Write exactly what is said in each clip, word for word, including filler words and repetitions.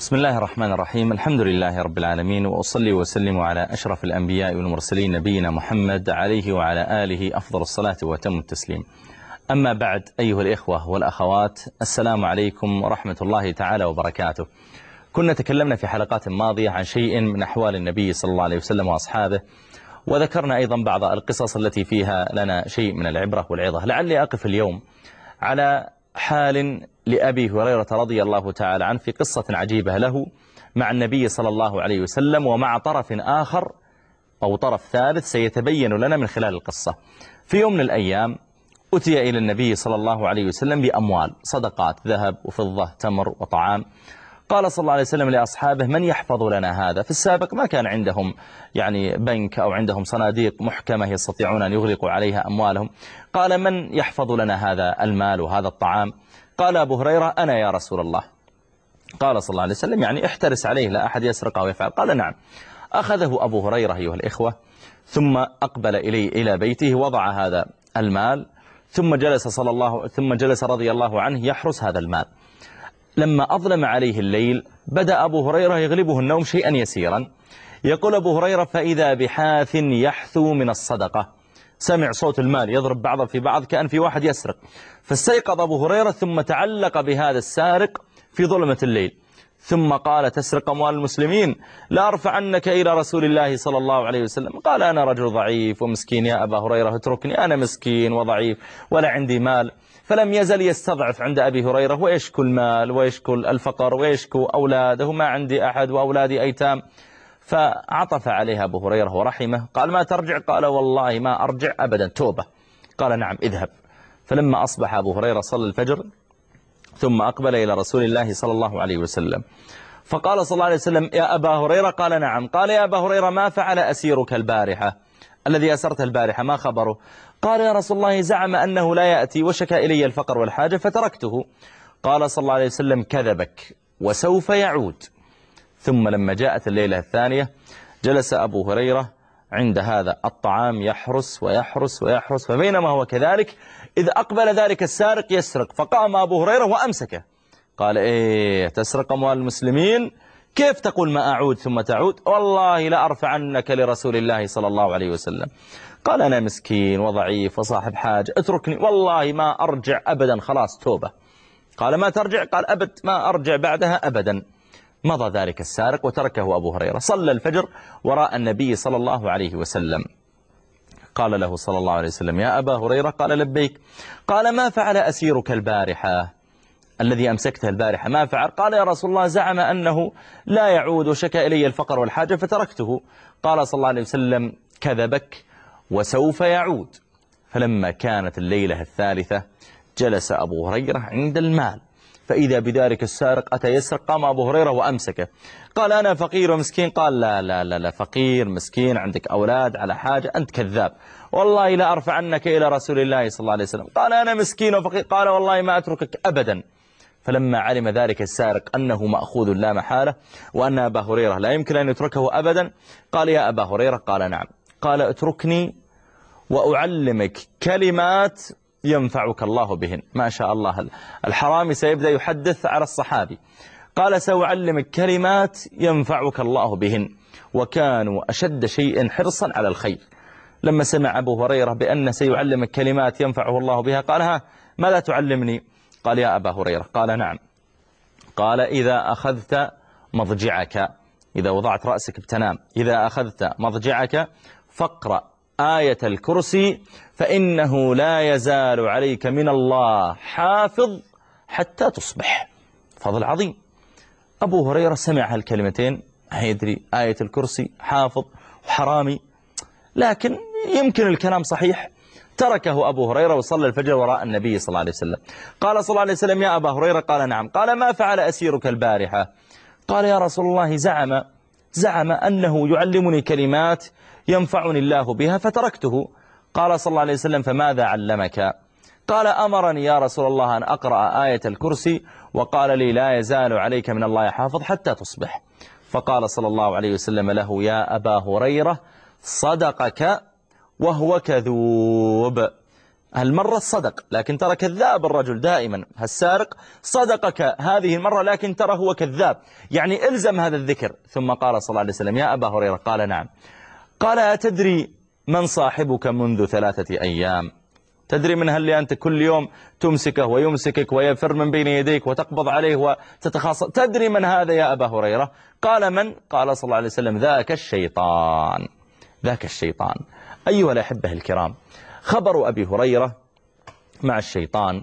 بسم الله الرحمن الرحيم. الحمد لله رب العالمين، وأصلي وسلم على أشرف الأنبياء والمرسلين نبينا محمد عليه وعلى آله أفضل الصلاة وتم التسليم. أما بعد، أيها الإخوة والأخوات، السلام عليكم ورحمة الله تعالى وبركاته. كنا تكلمنا في حلقات ماضية عن شيء من أحوال النبي صلى الله عليه وسلم وأصحابه، وذكرنا أيضا بعض القصص التي فيها لنا شيء من العبرة والعظة. لعلي أقف اليوم على حال لأبي هريرة رضي الله تعالى عنه في قصة عجيبة له مع النبي صلى الله عليه وسلم، ومع طرف آخر أو طرف ثالث سيتبين لنا من خلال القصة. في يوم من الأيام أتي إلى النبي صلى الله عليه وسلم بأموال صدقات، ذهب وفضة تمر وطعام. قال صلى الله عليه وسلم لأصحابه: من يحفظ لنا هذا؟ في السابق ما كان عندهم يعني بنك أو عندهم صناديق محكمة يستطيعون أن يغلقوا عليها أموالهم. قال: من يحفظ لنا هذا المال وهذا الطعام؟ قال أبو هريرة: أنا يا رسول الله. قال صلى الله عليه وسلم: يعني احترس عليه لا أحد يسرقه ويفعل. قال: نعم. أخذه أبو هريرة أيها الإخوة، ثم أقبل إليه إلى بيته، وضع هذا المال، ثم جلس صلى الله ثم جلس رضي الله عنه يحرس هذا المال. لما أظلم عليه الليل بدأ أبو هريرة يغلبه النوم شيئا يسيرا. يقول أبو هريرة: فإذا بحاث يحثو من الصدقة. سمع صوت المال يضرب بعضا في بعض كأن في واحد يسرق، فاستيقظ أبو هريرة ثم تعلق بهذا السارق في ظلمة الليل، ثم قال: تسرق أموال المسلمين؟ لا أرفعنك إلى رسول الله صلى الله عليه وسلم. قال: أنا رجل ضعيف ومسكين يا أبا هريرة، اتركني، أنا مسكين وضعيف ولا عندي مال. فلم يزل يستضعف عند أبي هريرة، ويشكو المال ويشكو الفقر ويشكو أولاده، ما عندي أحد وأولادي أيتام. فعطف عليها أبو هريرة ورحمه. قال: ما ترجع؟ قال: والله ما أرجع أبدا، توبة. قال: نعم، اذهب. فلما أصبح أبو هريرة صلى الفجر ثم أقبل إلى رسول الله صلى الله عليه وسلم، فقال صلى الله عليه وسلم: يا أبا هريرة. قال: نعم. قال: يا أبا هريرة، ما فعل أسيرك البارحة؟ الذي أسرت البارحة ما خبره؟ قال: يا رسول الله، زعم أنه لا يأتي وشكى إلي الفقر والحاجة فتركته. قال صلى الله عليه وسلم: كذبك وسوف يعود. ثم لما جاءت الليلة الثانية جلس أبو هريرة عند هذا الطعام يحرس ويحرس ويحرس، فبينما هو كذلك إذ أقبل ذلك السارق يسرق، فقام أبو هريرة وأمسكه. قال: إيه، تسرق أموال المسلمين؟ كيف تقول ما أعود ثم تعود؟ والله لا أرفعنك لرسول الله صلى الله عليه وسلم. قال: أنا مسكين وضعيف وصاحب حاجة، اتركني، والله ما أرجع أبدا، خلاص توبة. قال: ما ترجع؟ قال: أبد، ما أرجع بعدها أبدا. مضى ذلك السارق وتركه أبو هريرة. صلى الفجر وراء النبي صلى الله عليه وسلم. قال له صلى الله عليه وسلم: يا أبا هريرة. قال: لبيك. قال: ما فعل أسيرك البارحة؟ الذي أمسكته البارحة ما فعل؟ قال: يا رسول الله، زعم أنه لا يعود وشكى إلي الفقر والحاجة فتركته. قال صلى الله عليه وسلم: كذبك وسوف يعود. فلما كانت الليلة الثالثة جلس أبو هريرة عند المال، فإذا بذلك السارق أتى يسرق، قام أبو هريرة وأمسكه. قال: أنا فقير ومسكين. قال: لا لا لا لا، فقير مسكين عندك أولاد على حاجة، أنت كذاب، والله لا أرفعنك إلى رسول الله صلى الله عليه وسلم. قال: أنا مسكين وفقير. قال: والله ما أتركك أبدا. فلما علم ذلك السارق أنه مأخوذ لا محالة وأن أبا هريرة لا يمكن أن يتركه أبدا، قال: يا أبا هريرة. قال: نعم. قال: اتركني وأعلمك كلمات ينفعك الله بهن. ما شاء الله، الحرامي سيبدأ يحدث على الصحابي. قال: سأعلمك كلمات ينفعك الله بهن. وكانوا أشد شيء حرصا على الخير. لما سمع أبو هريرة بأن سيعلمك كلمات ينفعه الله بها، قال: ها، ماذا تعلمني؟ قال: يا أبا هريرة. قال: نعم. قال: إذا أخذت مضجعك، إذا وضعت رأسك بتنام، إذا أخذت مضجعك فاقرأ آية الكرسي، فإنه لا يزال عليك من الله حافظ حتى تصبح. فضل عظيم. أبو هريرة سمع هالكلمتين، يدري آية الكرسي، حافظ وحرامي، لكن يمكن الكلام صحيح. تركه أبو هريرة وصلى الفجر وراء النبي صلى الله عليه وسلم. قال صلى الله عليه وسلم: يا أبا هريرة. قال: نعم. قال: ما فعل أسيرك البارحة؟ قال: يا رسول الله، زعم زعم أنه يعلمني كلمات ينفعني الله بها فتركته. قال صلى الله عليه وسلم: فماذا علمك؟ قال: أمرني يا رسول الله أن أقرأ آية الكرسي، وقال لي: لا يزال عليك من الله حافظ حتى تصبح. فقال صلى الله عليه وسلم له: يا أبا هريرة، صدقك وهو كذوب. هالمرة صدق لكن ترى كذاب الرجل دائما. هالسارق صدقك هذه المرة لكن ترى هو كذاب، يعني إلزم هذا الذكر. ثم قال صلى الله عليه وسلم: يا أبا هريرة. قال: نعم. قال: أتدري من صاحبك منذ ثلاثة أيام؟ تدري من هل أنت كل يوم تمسكه ويمسكك ويفر من بين يديك وتقبض عليه وتتخاصم؟ تدري من هذا يا أبا هريرة؟ قال: من؟ قال صلى الله عليه وسلم: ذاك الشيطان، ذاك الشيطان. أيها الأحبة الكرام، خبر أبي هريرة مع الشيطان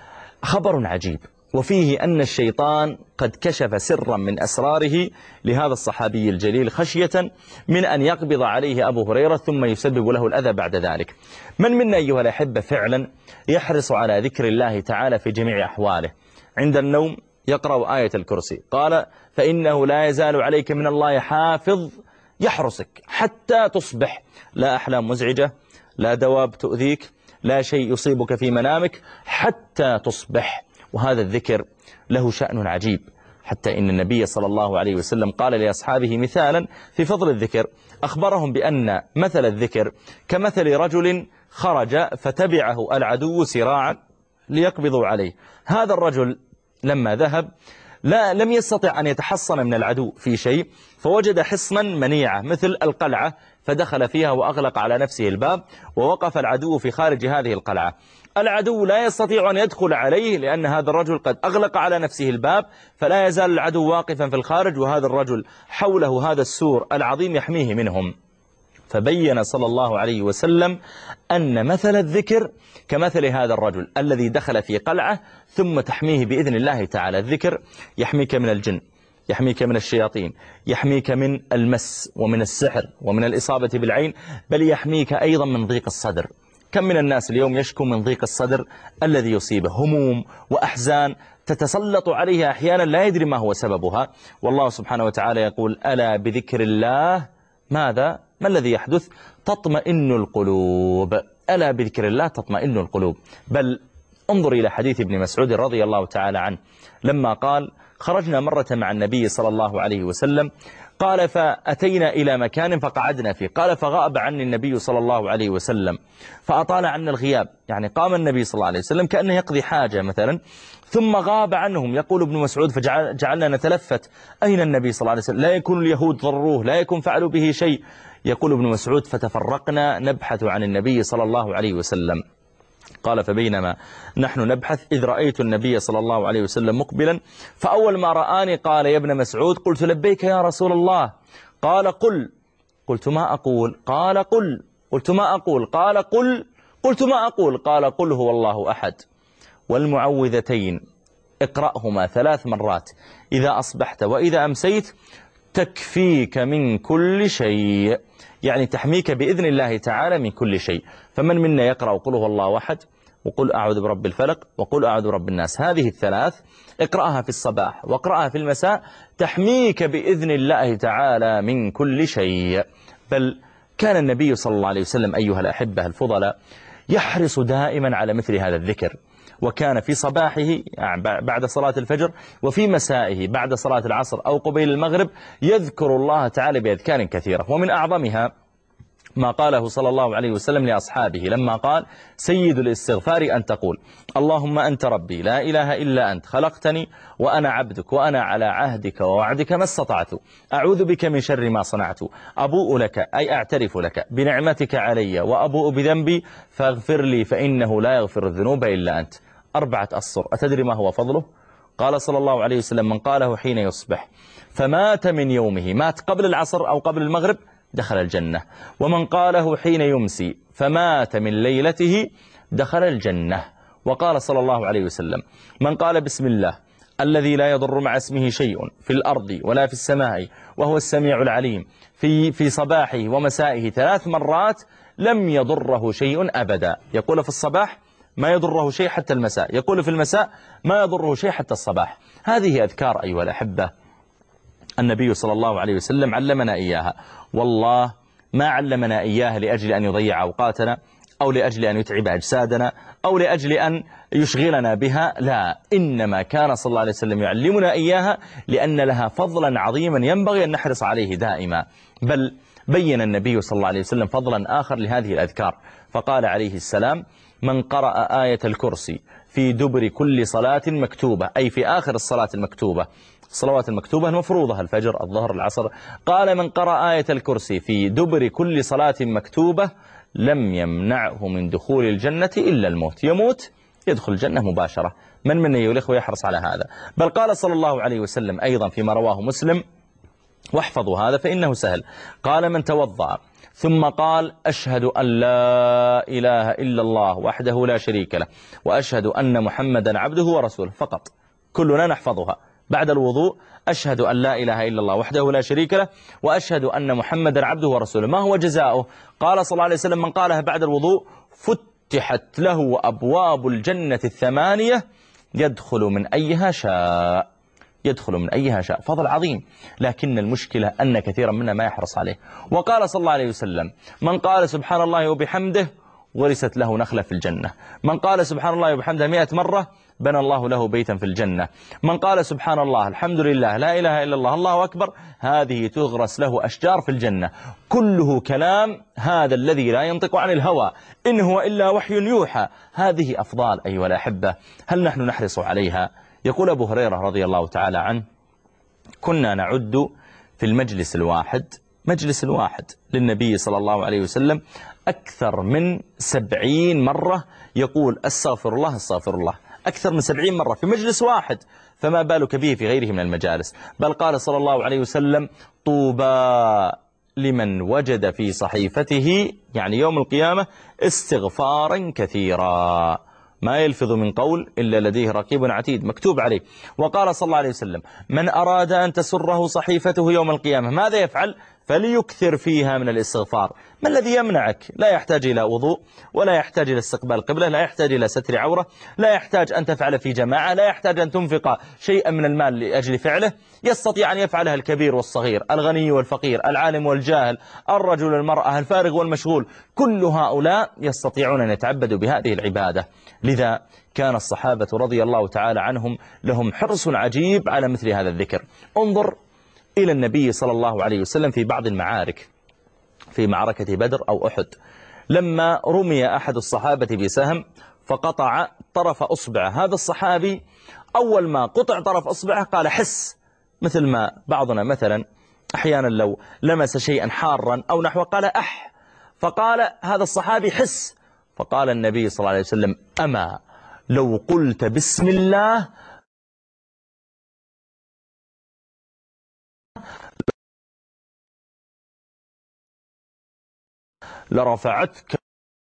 خبر عجيب، وفيه أن الشيطان قد كشف سرا من أسراره لهذا الصحابي الجليل خشية من أن يقبض عليه أبو هريرة ثم يسبب له الأذى بعد ذلك. من منا أيها الأحبة فعلا يحرص على ذكر الله تعالى في جميع أحواله؟ عند النوم يقرأ آية الكرسي، قال: فإنه لا يزال عليك من الله حافظ يحرسك حتى تصبح، لا أحلام مزعجة، لا دواب تؤذيك، لا شيء يصيبك في منامك حتى تصبح. وهذا الذكر له شأن عجيب، حتى إن النبي صلى الله عليه وسلم قال لأصحابه مثالا في فضل الذكر، أخبرهم بأن مثل الذكر كمثل رجل خرج فتبعه العدو سراعا ليقبضوا عليه. هذا الرجل لما ذهب لا لم يستطع أن يتحصن من العدو في شيء، فوجد حصنا منيعة مثل القلعة فدخل فيها وأغلق على نفسه الباب، ووقف العدو في خارج هذه القلعة. العدو لا يستطيع أن يدخل عليه لأن هذا الرجل قد أغلق على نفسه الباب، فلا يزال العدو واقفا في الخارج وهذا الرجل حوله هذا السور العظيم يحميه منهم. فبين صلى الله عليه وسلم أن مثل الذكر كمثل هذا الرجل الذي دخل في قلعة ثم تحميه بإذن الله تعالى. الذكر يحميك من الجن، يحميك من الشياطين، يحميك من المس ومن السحر ومن الإصابة بالعين، بل يحميك أيضا من ضيق الصدر. كم من الناس اليوم يشكو من ضيق الصدر الذي يصيبه هموم وأحزان تتسلط عليه أحيانا لا يدري ما هو سببها، والله سبحانه وتعالى يقول: ألا بذكر الله ماذا؟ ما الذي يحدث؟ تطمئن القلوب. ألا بذكر الله تطمئن القلوب. بل انظر إلى حديث ابن مسعود رضي الله تعالى عنه لما قال: خرجنا مرة مع النبي صلى الله عليه وسلم، قال: فأتينا إلى مكان فقعدنا فيه، قال: فغاب عني النبي صلى الله عليه وسلم فأطال عنا الغياب، يعني قام النبي صلى الله عليه وسلم كأنه يقضي حاجة مثلا ثم غاب عنهم. يقول ابن مسعود: فجعلنا نتلفت أين النبي صلى الله عليه وسلم؟ لا يكون اليهود ضروه، لا يكون فعلوا به شيء. يقول ابن مسعود: فتفرقنا نبحث عن النبي صلى الله عليه وسلم. قال: فبينما نحن نبحث إذ رأيت النبي صلى الله عليه وسلم مقبلا، فأول ما رآني قال: يا ابن مسعود. قلت: لبيك يا رسول الله. قال: قل. قلت: ما أقول؟ قال: قل. قلت: ما أقول؟ قال: قل. قلت: ما أقول؟ قال: قل هو الله أحد والمعوذتين اقرأهما ثلاث مرات إذا أصبحت وإذا أمسيت تكفيك من كل شيء، يعني تحميك بإذن الله تعالى من كل شيء. فمن منا يقرأ قل هو الله أحد وقل أعوذ برب الفلق وقل أعوذ برب الناس، هذه الثلاث اقرأها في الصباح واقرأها في المساء تحميك بإذن الله تعالى من كل شيء. بل كان النبي صلى الله عليه وسلم أيها الأحبة الفضلاء يحرص دائما على مثل هذا الذكر، وكان في صباحه بعد صلاة الفجر وفي مسائه بعد صلاة العصر أو قبيل المغرب يذكر الله تعالى بأذكار كثيرة، ومن أعظمها ما قاله صلى الله عليه وسلم لأصحابه لما قال: سيد الاستغفار أن تقول: اللهم أنت ربي لا إله إلا أنت خلقتني وأنا عبدك وأنا على عهدك ووعدك ما استطعت، أعوذ بك من شر ما صنعت، أبوء لك أي أعترف لك بنعمتك علي وأبوء بذنبي فاغفر لي فإنه لا يغفر الذنوب إلا أنت. أربعة أسطر. أتدري ما هو فضله؟ قال صلى الله عليه وسلم: من قاله حين يصبح فمات من يومه، مات قبل العصر أو قبل المغرب، دخل الجنة. ومن قاله حين يمسي فمات من ليلته دخل الجنة. وقال صلى الله عليه وسلم: من قال بسم الله الذي لا يضر مع اسمه شيء في الأرض ولا في السماء وهو السميع العليم في في صباحه ومسائه ثلاث مرات لم يضره شيء أبدا. يقول في الصباح ما يضره شيء حتى المساء، يقول في المساء ما يضره شيء حتى الصباح. هذه أذكار أيها الأحبة النبي صلى الله عليه وسلم علمنا إياها، والله ما علمنا إياها لأجل أن يضيع أوقاتنا أو لأجل أن يتعب أجسادنا أو لأجل أن يشغلنا بها، لا، إنما كان صلى الله عليه وسلم يعلمنا إياها لأن لها فضلا عظيما ينبغي أن نحرص عليه دائما. بل بين النبي صلى الله عليه وسلم فضلا آخر لهذه الأذكار، فقال عليه السلام: من قرأ آية الكرسي في دبر كل صلاة مكتوبة، أي في آخر الصلاة المكتوبة، الصلوات المكتوبة المفروضة الفجر الظهر العصر، قال من قرأ آية الكرسي في دبر كل صلاة مكتوبة لم يمنعه من دخول الجنة إلا الموت. يموت يدخل الجنة مباشرة. من من أيها الإخوة يحرص على هذا؟ بل قال صلى الله عليه وسلم أيضا فيما رواه مسلم، واحفظوا هذا فإنه سهل، قال من توضأ ثم قال أشهد أن لا إله إلا الله وحده لا شريك له وأشهد أن محمدا عبده ورسوله، فقط كلنا نحفظها بعد الوضوء، أشهد أن لا إله إلا الله وحده لا شريك له وأشهد أن محمدا عبده ورسوله. ما هو جزاؤه؟ قال صلى الله عليه وسلم من قالها بعد الوضوء فتحت له أبواب الجنة الثمانية يدخل من أيها شاء، يدخل من أيها شاء. فضل عظيم، لكن المشكلة أن كثيرا منا ما يحرص عليه. وقال صلى الله عليه وسلم من قال سبحان الله وبحمده ورثت له نخلة في الجنة، من قال سبحان الله وبحمده مئة مرة بنى الله له بيتا في الجنة، من قال سبحان الله الحمد لله لا إله إلا الله الله أكبر هذه تغرس له أشجار في الجنة. كله كلام هذا الذي لا ينطق عن الهوى إن هو إلا وحي يوحى. هذه أفضال أيها الأحبة، هل نحن نحرص عليها؟ يقول أبو هريرة رضي الله تعالى عنه كنا نعد في المجلس الواحد مجلس الواحد للنبي صلى الله عليه وسلم أكثر من سبعين مرة يقول أستغفر الله أستغفر الله، أكثر من سبعين مرة في مجلس واحد، فما بالك به في غيره من المجالس. بل قال صلى الله عليه وسلم طوبى لمن وجد في صحيفته يعني يوم القيامة استغفارا كثيرا ما يلفظ من قول إلا لديه رقيب عتيد مكتوب عليه. وقال صلى الله عليه وسلم من أراد أن تسره صحيفته يوم القيامة ماذا يفعل؟ فليكثر فيها من الاستغفار. ما الذي يمنعك؟ لا يحتاج إلى وضوء، ولا يحتاج إلى استقبال القبلة، لا يحتاج إلى ستر عورة، لا يحتاج أن تفعل في جماعة، لا يحتاج أن تنفق شيئا من المال لأجل فعله، يستطيع أن يفعلها الكبير والصغير، الغني والفقير، العالم والجاهل، الرجل والمرأة، الفارغ والمشغول، كل هؤلاء يستطيعون أن يتعبدوا بهذه العبادة. لذا كان الصحابة رضي الله تعالى عنهم لهم حرص عجيب على مثل هذا الذكر. انظر إلى النبي صلى الله عليه وسلم في بعض المعارك، في معركة بدر أو أحد، لما رمي أحد الصحابة بسهم فقطع طرف أصبعه، هذا الصحابي أول ما قطع طرف أصبعه قال حس، مثل ما بعضنا مثلا أحيانا لو لمس شيئا حارا أو نحو قال أح، فقال هذا الصحابي حس، فقال النبي صلى الله عليه وسلم أما لو قلت بسم الله لرفعتك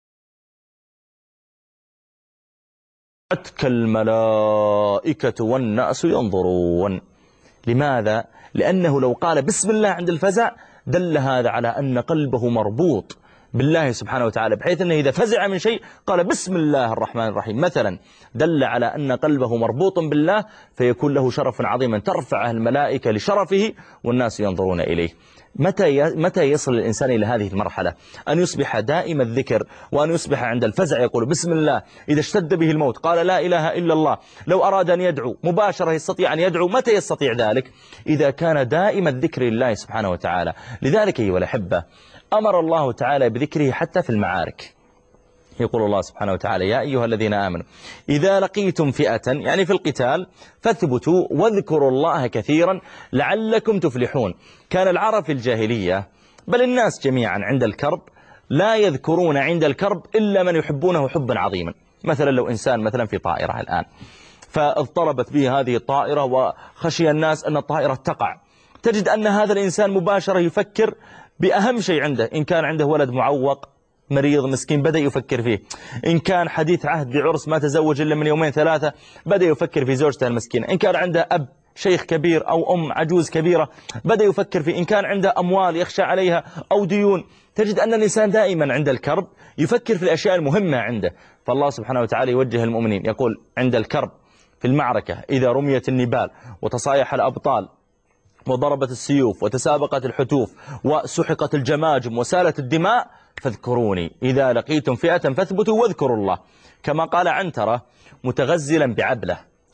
الملائكة والناس ينظرون. لماذا؟ لأنه لو قال بسم الله عند الفزع دل هذا على أن قلبه مربوط بالله سبحانه وتعالى، بحيث أنه إذا فزع من شيء قال بسم الله الرحمن الرحيم مثلا، دل على أن قلبه مربوط بالله، فيكون له شرف عظيما ترفعه الملائكة لشرفه والناس ينظرون إليه. متى متى يصل الإنسان إلى هذه المرحلة؟ أن يصبح دائم الذكر، وأن يصبح عند الفزع يقول بسم الله، إذا اشتد به الموت قال لا إله إلا الله، لو أراد أن يدعو مباشرة يستطيع أن يدعو. متى يستطيع ذلك؟ إذا كان دائم الذكر لله سبحانه وتعالى. لذلك أيها الأحبة أمر الله تعالى بذكره حتى في المعارك. يقول الله سبحانه وتعالى يا أيها الذين آمنوا إذا لقيتم فئة يعني في القتال فاثبتوا واذكروا الله كثيرا لعلكم تفلحون. كان العرب في الجاهلية بل الناس جميعا عند الكرب لا يذكرون عند الكرب إلا من يحبونه حبا عظيما. مثلا لو إنسان مثلا في طائرة الآن فاضطربت به هذه الطائرة وخشي الناس أن الطائرة تقع، تجد أن هذا الإنسان مباشرة يفكر بأهم شيء عنده. إن كان عنده ولد معوق مريض مسكين بدأ يفكر فيه، إن كان حديث عهد بعرس ما تزوج إلا من يومين ثلاثة بدأ يفكر في زوجته المسكينة، إن كان عنده أب شيخ كبير أو أم عجوز كبيرة بدأ يفكر فيه، إن كان عنده أموال يخشى عليها أو ديون. تجد أن الإنسان دائما عند الكرب يفكر في الأشياء المهمة عنده. فالله سبحانه وتعالى يوجه المؤمنين يقول عند الكرب في المعركة إذا رميت النبال وتصايح الأبطال وضربت السيوف وتسابقت الحتوف وسحقت الجماجم وسالت الدماء فاذكروني إذا لقيتم فئة فاثبتوا واذكروا الله. كما قال عنترة متغزلا بعبله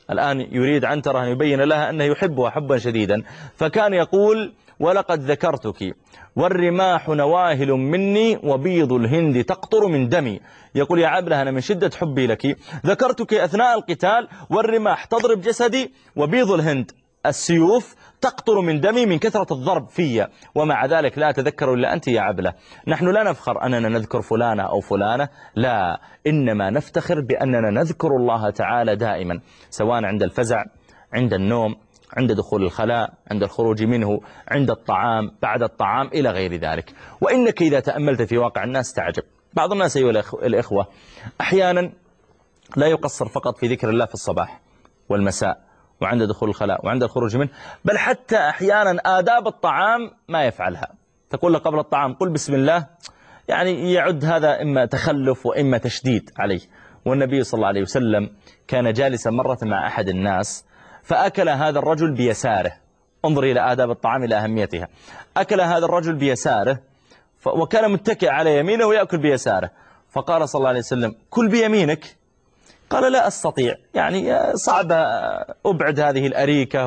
الآن يريد عنترة أن يبين لها أنه يحبها حبا شديدا، فكان يقول: ولقد ذكرتك والرماح نواهل مني وبيض الهند تقطر من دمي. يقول: يا عبلة، أنا من شدة حبي لك ذكرتك أثناء القتال والرماح تضرب جسدي وبيض الهند السيوف تقطر من دمي من كثرة الضرب في، ومع ذلك لا أتذكر إلا أنت يا عبلة. نحن لا نفخر أننا نذكر فلانة أو فلانة، لا، إنما نفتخر بأننا نذكر الله تعالى دائما، سواء عند الفزع، عند النوم، عند دخول الخلاء، عند الخروج منه، عند الطعام، بعد الطعام، إلى غير ذلك. وإنك إذا تأملت في واقع الناس تعجب. بعض الناس أيها الإخوة أحيانا لا يقصر فقط في ذكر الله في الصباح والمساء وعند دخول الخلاء وعند الخروج منه، بل حتى أحيانا آداب الطعام ما يفعلها. تقول له قبل الطعام قل بسم الله، يعني يعد هذا إما تخلف وإما تشديد عليه. والنبي صلى الله عليه وسلم كان جالسا مرة مع أحد الناس فأكل هذا الرجل بيساره. انظر إلى آداب الطعام، إلى أهميتها. أكل هذا الرجل بيساره وكان متكئ على يمينه ويأكل بيساره، فقال صلى الله عليه وسلم: كل بيمينك. قال: لا أستطيع، يعني صعب أبعد هذه الأريكة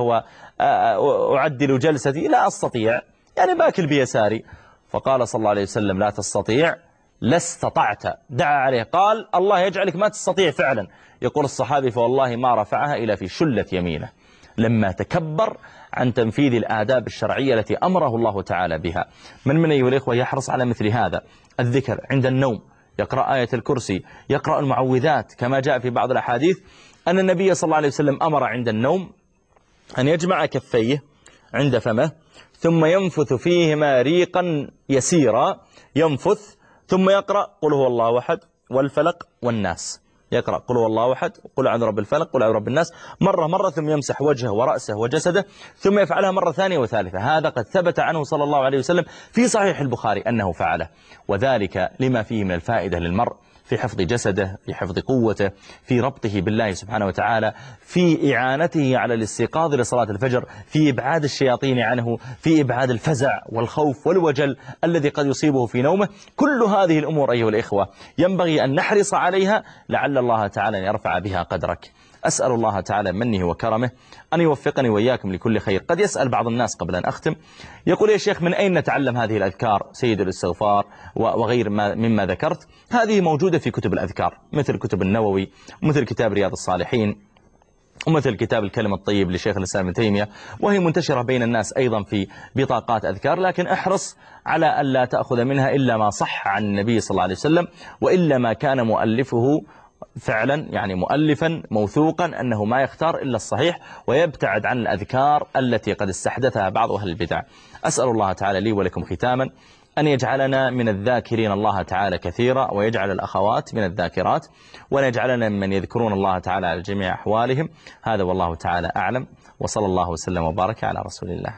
وأعدل جلستي، لا أستطيع، يعني باكل بيساري. فقال صلى الله عليه وسلم: لا تستطيع، لا استطعت. دعا عليه، قال: الله يجعلك ما تستطيع فعلا. يقول الصحابي: فوالله ما رفعها إلى في شلة يمينه، لما تكبر عن تنفيذ الآداب الشرعية التي أمره الله تعالى بها. من من أيها الإخوة يحرص على مثل هذا الذكر عند النوم، يقرأ آية الكرسي، يقرأ المعوذات، كما جاء في بعض الأحاديث أن النبي صلى الله عليه وسلم أمر عند النوم أن يجمع كفيه عند فمه ثم ينفث فيهما ريقا يسيرا، ينفث ثم يقرأ قل هو الله أحد والفلق والناس. يقرأ قل هو الله أحد، قل أعوذ برب الفلق، قل أعوذ برب الناس مرة مرة، ثم يمسح وجهه ورأسه وجسده، ثم يفعلها مرة ثانية وثالثة. هذا قد ثبت عنه صلى الله عليه وسلم في صحيح البخاري أنه فعله، وذلك لما فيه من الفائدة للمرء في حفظ جسده، في حفظ قوته، في ربطه بالله سبحانه وتعالى، في إعانته على الاستيقاظ لصلاة الفجر، في إبعاد الشياطين عنه، في إبعاد الفزع والخوف والوجل الذي قد يصيبه في نومه. كل هذه الأمور أيها الإخوة ينبغي أن نحرص عليها، لعل الله تعالى أن يرفع بها قدرك. أسأل الله تعالى منه وكرمه أن يوفقني وإياكم لكل خير. قد يسأل بعض الناس قبل أن أختم، يقول: يا شيخ، من أين نتعلم هذه الأذكار، سيد الاستغفار وغير ما مما ذكرت؟ هذه موجودة في كتب الأذكار، مثل كتب النووي، ومثل كتاب رياض الصالحين، ومثل كتاب الكلم الطيب لشيخ الإسلام ابن تيمية، وهي منتشرة بين الناس أيضا في بطاقات أذكار. لكن احرص على أن لا تأخذ منها إلا ما صح عن النبي صلى الله عليه وسلم، وإلا ما كان مؤلفه فعلا يعني مؤلفا موثوقا أنه ما يختار إلا الصحيح، ويبتعد عن الأذكار التي قد استحدثها بعض أهل البدع. أسأل الله تعالى لي ولكم ختاما أن يجعلنا من الذاكرين الله تعالى كثيرا، ويجعل الأخوات من الذاكرات، وأن يجعلنا من يذكرون الله تعالى على جميع أحوالهم. هذا والله تعالى أعلم، وصلى الله وسلم وبارك على رسول الله.